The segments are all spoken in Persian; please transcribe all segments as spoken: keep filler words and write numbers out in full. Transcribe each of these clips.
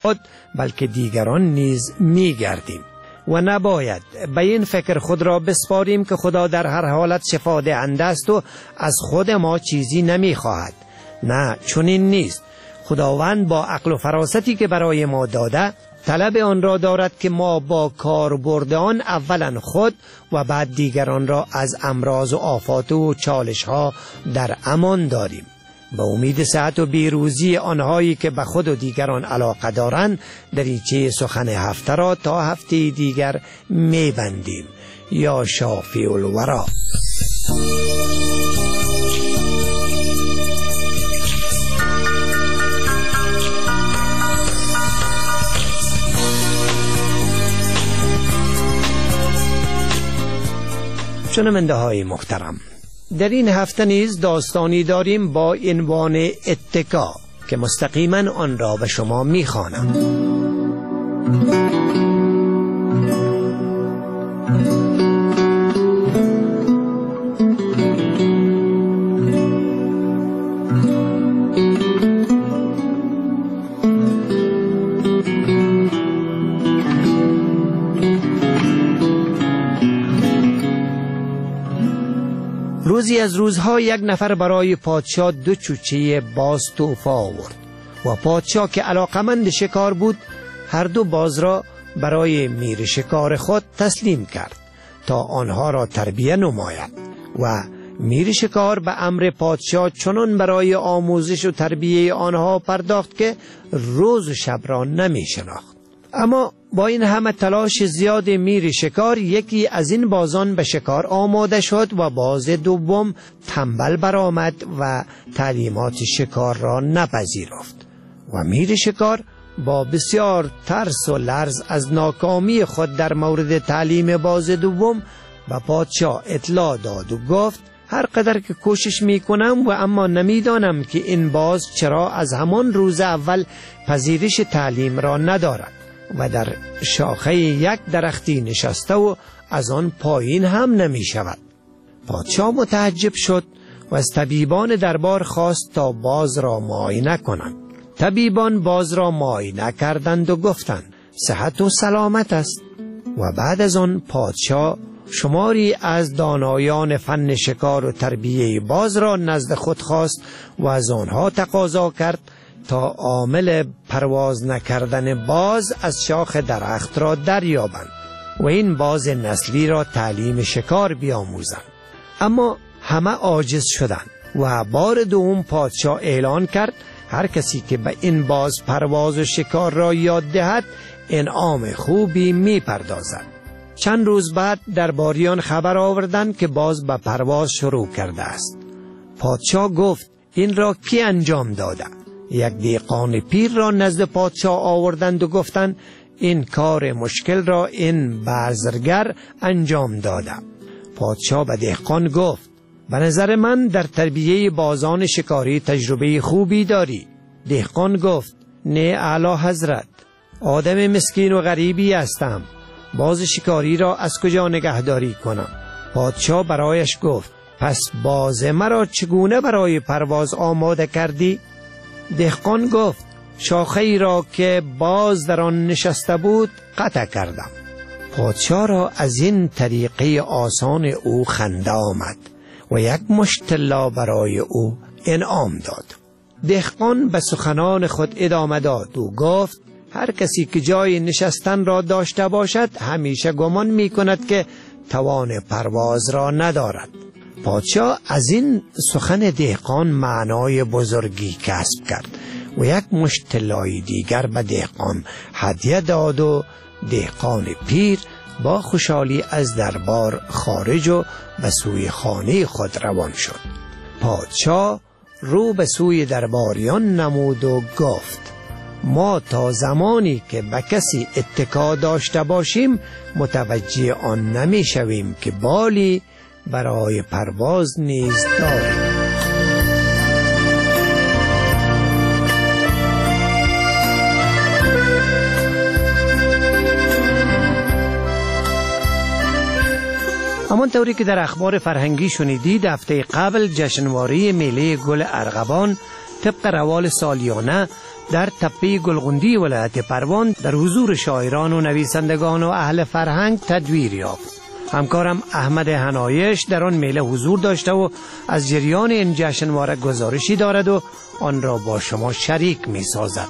خود بلکه دیگران نیز می گردیم و نباید به این فکر خود را بسپاریم که خدا در هر حالت شفا دهنده است و از خود ما چیزی نمی خواهد. نه، چنین نیست. خداوند با عقل و فراستی که برای ما داده طلب آن را دارد که ما با کاربرد آن اولا خود و بعد دیگران را از امراض و آفات و چالش ها در امان داریم. به امید صحت و بیروزی آنهایی که به خود و دیگران علاقه دارند، دریچه سخن هفته را تا هفته دیگر میبندیم. یا شافی الورا. شنونده های محترم، در این هفته نیز داستانی داریم با عنوان اتکا که مستقیما آن را به شما می‌خوانم. روزی از روزها یک نفر برای پادشاه دو چوچه باز تحفه آورد و پادشاه که علاقمند شکار بود هر دو باز را برای میر شکار خود تسلیم کرد تا آنها را تربیت نماید و میر شکار به امر پادشاه چنان برای آموزش و تربیت آنها پرداخت که روز و شب را نمی شناخت. اما با این همه تلاش زیاد میر شکار یکی از این بازان به شکار آماده شد و باز دوم تنبل برآمد و تعلیمات شکار را نپذیرفت و میر شکار با بسیار ترس و لرز از ناکامی خود در مورد تعلیم باز دوم به پادشاه اطلاع داد و گفت هر قدر که کوشش می کنم و اما نمی دانم که این باز چرا از همان روز اول پذیرش تعلیم را ندارد و در شاخه یک درختی نشسته و از آن پایین هم نمی شود. پادشاه متعجب شد و از طبیبان دربار خواست تا باز را معاینه کنند. طبیبان باز را معاینه کردند و گفتند صحت و سلامت است. و بعد از آن پادشاه شماری از دانایان فن شکار و تربیه باز را نزد خود خواست و از آنها تقاضا کرد تا عامل پرواز نکردن باز از شاخ درخت را دریابند و این باز نسلی را تعلیم شکار بیاموزند. اما همه عاجز شدند و بار دوم پادشاه اعلان کرد هر کسی که به این باز پرواز و شکار را یاد دهد انعام خوبی می پردازد. چند روز بعد درباریان خبر آوردند که باز به پرواز شروع کرده است. پادشاه گفت این را کی انجام داده؟ یک دهقان پیر را نزد پادشاه آوردند و گفتند این کار مشکل را این بازرگر انجام داده. پادشاه به دهقان گفت به نظر من در تربیه بازان شکاری تجربه خوبی داری. دهقان گفت نه اعلی حضرت، آدم مسکین و غریبی هستم، باز شکاری را از کجا نگهداری کنم؟ پادشاه برایش گفت پس باز مرا چگونه برای پرواز آماده کردی؟ دهقان گفت شاخه ای را که باز در آن نشسته بود قطع کردم. پادشاه را از این طریقه آسان او خنده آمد و یک مشت طلا برای او انعام داد. دهقان به سخنان خود ادامه داد و گفت هر کسی که جای نشستن را داشته باشد همیشه گمان می کند که توان پرواز را ندارد. پادشاه از این سخن دهقان معنای بزرگی کسب کرد و یک مشت طلای دیگر به دهقان هدیه داد و دهقان پیر با خوشحالی از دربار خارج و به سوی خانه خود روان شد. پادشاه رو به سوی درباریان نمود و گفت ما تا زمانی که به کسی اتکا داشته باشیم متوجه آن نمی شویم که بالی برای پرواز نیز داریم. همانطوری که در اخبار فرهنگی شنیدید هفته قبل جشنواره میله گل ارغوان طبق روال سالیانه در تپه گلغندی ولایت پروان در حضور شاعران و نویسندگان و اهل فرهنگ تدویر یافت. همکارم احمد حنایش در آن میله حضور داشته و از جریان این جشنواره گزارشی دارد و آن را با شما شریک می سازد.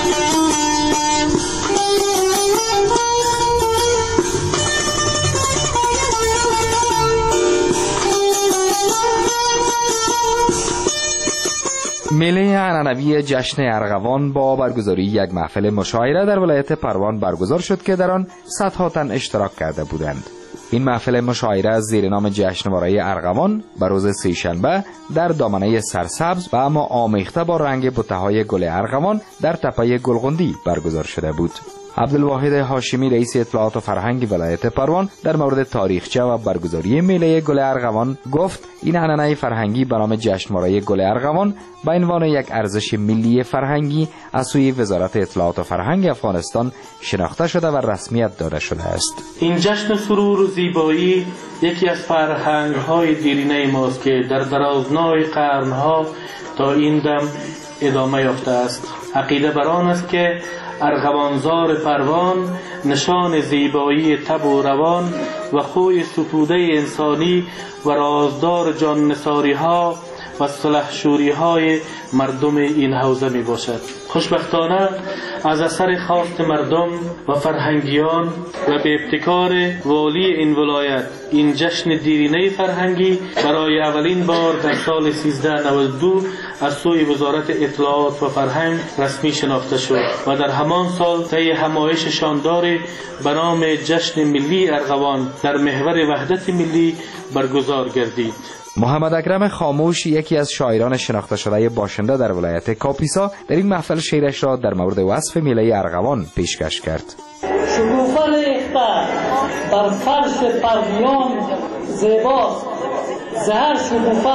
میله عنعنوی جشن ارغوان با برگزاری یک محفل مشاعره در ولایت پروان برگزار شد که در آن صدها تن اشتراک کرده بودند. این محفل مشاعره زیر نام جشنواره ارغوان به روز سه‌شنبه در دامنه سرسبز و اما آمیخته با رنگ بوته‌های گل ارغوان در تپه گلغندی برگزار شده بود. عبدالواحد هاشمی رئیس اطلاعات و فرهنگ ولایت پروان در مورد تاریخچه و برگزاری میله گل ارغوان گفت این عنعنه فرهنگی به نام جشنواره گل ارغوان به عنوان یک ارزش ملی فرهنگی از سوی وزارت اطلاعات و فرهنگ افغانستان شناخته شده و رسمیت داده شده است. این جشن سرور و زیبایی یکی از فرهنگ‌های دیرینه ماست که در درازنای قرن‌ها تا این دم ادامه یافته است. عقیده بر آن است که ارغوانزار پروان نشان زیبایی طبع و روان و خوی ستوده انسانی و رازدار جان نثاری ها و سلحشوری های مردم این حوزه می باشد. خوشبختانه از اثر خواست مردم و فرهنگیان و به ابتکار والی این ولایت این جشن دیرینه فرهنگی برای اولین بار در سال سیزده نود و دو از سوی وزارت اطلاعات و فرهنگ رسمی شناخته شد و در همان سال طی همایش شانداری به نام جشن ملی ارغوان در محور وحدت ملی برگزار گردید. محمد اکرم خاموش یکی از شاعران شناخته شده باشنده در ولایت کاپیسا در این محفل شعرش را در مورد وصف میله ارغوان پیشکش کرد. شکوفه ریخته بر فرش پرویان زیباست، زهر شکوفه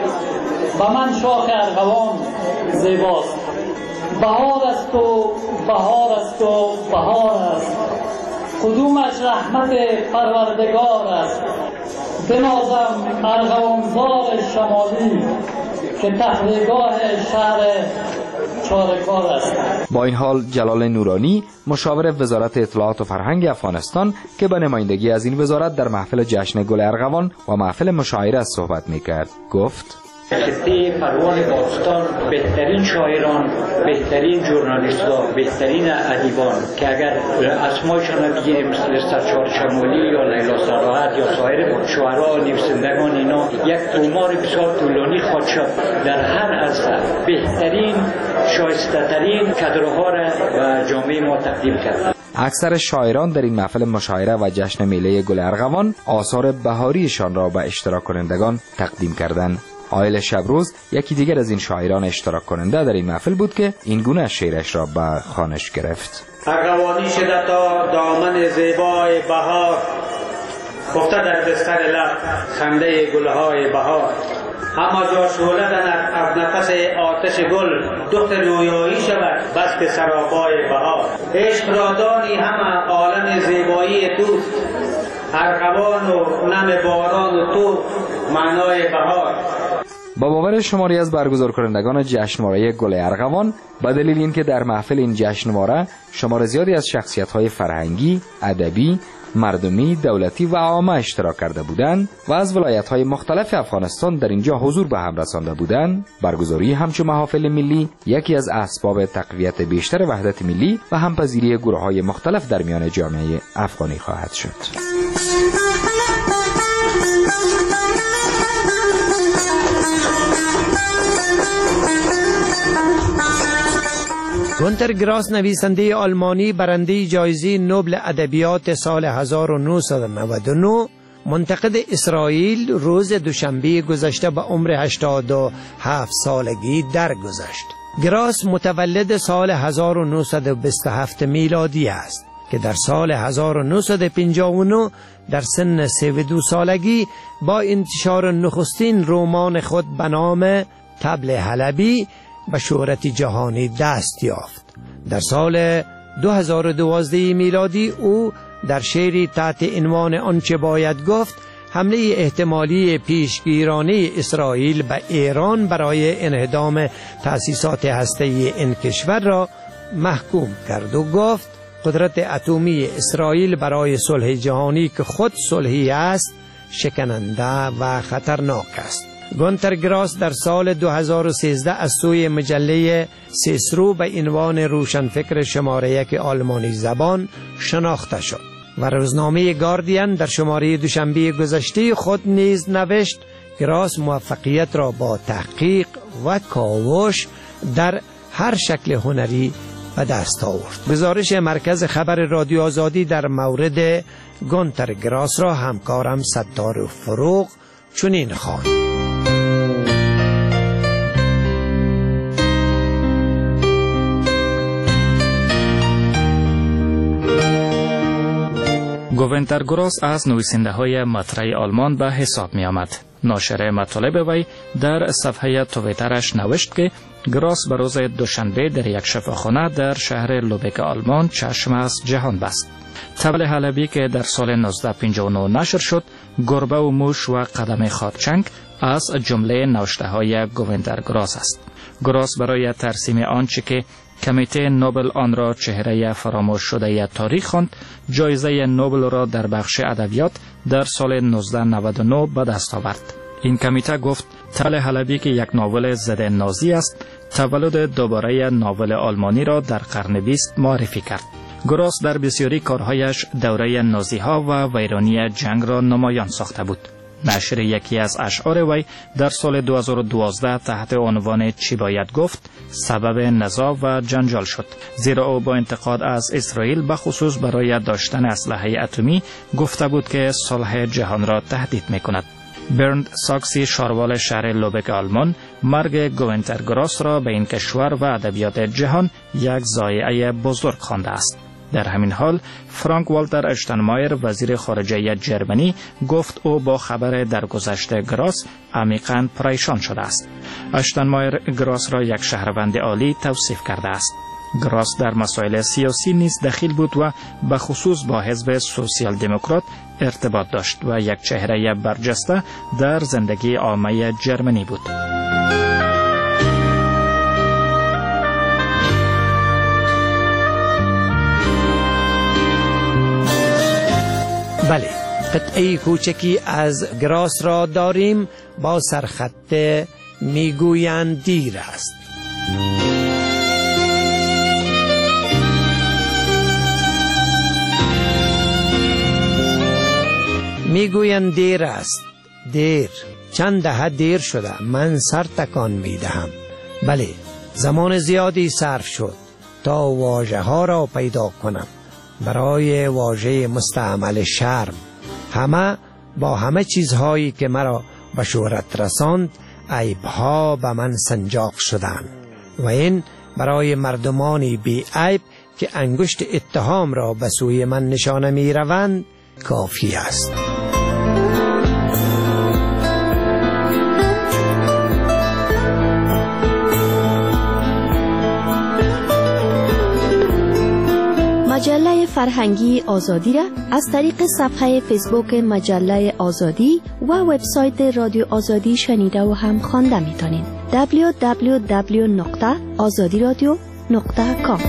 و من شاخ ارغوان زیباست. بهار است و بهار است و بهار است، کدومش رحمت پروردگار است. بنازم ارغوانزار شمالی که تحریگاه شهر چارکار است. با این حال جلال نورانی مشاور وزارت اطلاعات و فرهنگ افغانستان که به نمایندگی از این وزارت در محفل جشن گل ارغوان و محفل مشاعره صحبت میکرد گفت خطه پروان باستان بهترین شاعران، بهترین ژورنالیست‌ها، بهترین ادیبان که اگر اسمایشان بگیریم مثل سرشار شمالی یا لیلا صراحت یا سایر شاعرها نویسندگان اینا یک تومار بسیار طولانی خواهد شد در هر عرصه بهترین شایسته‌ترین کادرها را و جامعه ما تقدیم کرد. اکثر شاعران در این محفل مشاعره و جشن میله گل ارغوان آثار بهاریشان را به اشتراک کنندگان تقدیم کردند. آیل شبروز یکی دیگر از این شاعران اشتراک کننده در این محفل بود که این گونه شعرش را به خوانش گرفت. ارغوانی شده تا دامن زیبای بهار، خفته در بستر لب خنده گلهای بهار. اما جا شعله زند از نفس آتش گل، دخت رویایی شود بس به سرابای بهار. عشق را دانی همه عالم زیبایی توست، ارغوان و نم باران و تو معنای بهار. با باور شماری از برگزار کنندگان جشنواره گل ارغوان به دلیل اینکه در محفل این جشنواره شمار زیادی از شخصیت‌های فرهنگی، ادبی، مردمی، دولتی و عامه اشتراک کرده بودند و از ولایت‌های مختلف افغانستان در اینجا حضور به هم رسانده بودند، برگزاری همچون محافل ملی یکی از اسباب تقویت بیشتر وحدت ملی و همپذیری گروه‌های مختلف در میان جامعه افغانی خواهد شد. گونتر گراس نویسنده آلمانی برنده جایزه نوبل ادبیات سال هزار و نهصد و نود و نه منتقد اسرائیل روز دوشنبه گذشته به عمر هشتاد و هفت سالگی درگذشت. گراس متولد سال هزار و نهصد و بیست و هفت میلادی است که در سال هزار و نهصد و پنجاه و نه در سن سی و دو سالگی با انتشار نخستین رمان خود به نام طبل حلبی به شهرت جهانی دست یافت. در سال دو هزار و دوازده میلادی او در شعری تحت عنوان آنچه باید گفت حمله احتمالی پیشگیرانه اسرائیل به ایران برای انهدام تأسیسات هسته‌ای این کشور را محکوم کرد و گفت قدرت اتمی اسرائیل برای صلح جهانی که خود صلحی است شکننده و خطرناک است. گونتر گراس در سال دو هزار و سیزده از سوی مجله سیسرو به عنوان روشنفکر شماره یک آلمانی زبان شناخته شد و روزنامه گاردین در شماره دوشنبه گذشته خود نیز نوشت گراس موفقیت را با تحقیق و کاوش در هر شکل هنری به دست آورد. گزارش مرکز خبر رادیو آزادی در مورد گونتر گراس را همکارم ستار فروغ چنین خواند: گونتر گراس از نویسنده های مطرح آلمان به حساب می آمد. ناشر مطالب وی در صفحه تویترش نوشت که گراس به روز دوشنبه در یک شفاخانه در شهر لوبک آلمان چشم از جهان بست. طبل حلبی که در سال نوزده پنجاه و نه نشر شد، گربه و موش و قدم خاکچنگ از جمله نوشته های گونتر گراس است. گراس برای ترسیم آنچه که کمیته نوبل آن را چهره فراموش شده تاریخ خواند، جایزه نوبل را در بخش ادبیات در سال نوزده نود و نه به دست آورد. این کمیته گفت طبل حلبی که یک ناول ضد نازی است، تولد دوباره ناول آلمانی را در قرن بیست معرفی کرد. گراس در بسیاری کارهایش دوره نازی ها و ویرانی جنگ را نمایان ساخته بود. نشر یکی از اشعار وی در سال دو هزار و دوازده تحت عنوان چی باید گفت سبب نزاع و جنجال شد، زیرا او با انتقاد از اسرائیل به خصوص برای داشتن اسلحه اتمی گفته بود که صلح جهان را تهدید می‌کند. برند ساکسی شاروال شهر لوبک آلمان مرگ گونتر گراس را به این کشور و ادبیات جهان یک ضایعه بزرگ خوانده است. در همین حال فرانک والتر اشتنمایر وزیر خارجه جرمنی گفت او با خبر درگذشت گراس عمیقاً پریشان شده است. اشتنمایر گراس را یک شهروند عالی توصیف کرده است. گراس در مسائل سیاسی نیز دخیل بود و به خصوص با حزب سوسیال دموکرات ارتباط داشت و یک چهره برجسته در زندگی عامه جرمنی بود. بله، قطعه کوچکی از گراس را داریم با سرخط میگویند دیر است. میگویند دیر است، دیر، چند دهه دیر شده، من سر تکان میدهم. بله، زمان زیادی صرف شد تا واژه ها را پیدا کنم برای واژه مستعمل شرم. همه با همه چیزهایی که مرا به شهرت رساند عیبها به من سنجاق شدند و این برای مردمانی بی عیب که انگشت اتهام را به سوی من نشانه می روند کافی است. مجله فرهنگی آزادی را از طریق صفحه فیسبوک مجله آزادی و وبسایت رادیو آزادی شنیده و هم خوانده می‌تونید. دبلیو دبلیو دبلیو نقطه آزادی رادیو نقطه کام.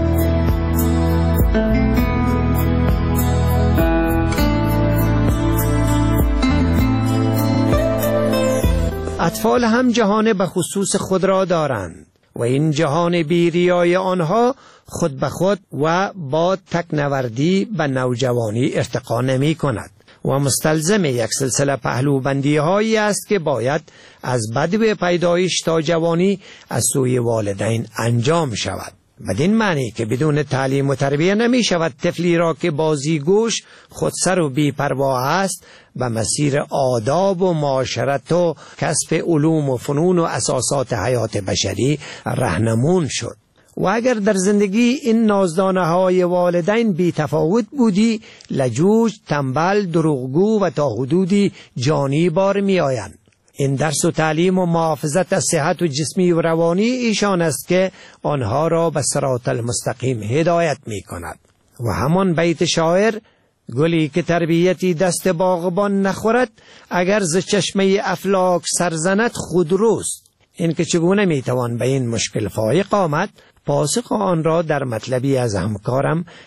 اطفال هم جهان به خصوص خود را دارند و این جهان بیریای آنها خود به خود و با تکنوردی به نوجوانی ارتقا نمی کند و مستلزم یک سلسله پهلوبندی هایی است که باید از بدو پیدایش تا جوانی از سوی والدین انجام شود. بدین معنی که بدون تعلیم و تربیه نمی شود طفلی را که بازیگوش، خودسر و بی‌پروا است به مسیر آداب و معاشرت و کسب علوم و فنون و اساسات حیات بشری راهنمون شد. و اگر در زندگی این نازدانه های والدین بی تفاوت بودی، لجوج، تنبل، دروغگو و تا حدودی جانی بار می آیند. این درس و تعلیم و محافظت از صحت و جسمی و روانی ایشان است که آنها را به صراط المستقیم هدایت می کند. و همان بیت شاعر گلی که تربیتی دست باغبان نخورد اگر ز چشمه افلاک سرزند خودروست. این که چگونه میتوان به این مشکل فایق آمد، پاسخ آن را در مطلبی از همکارم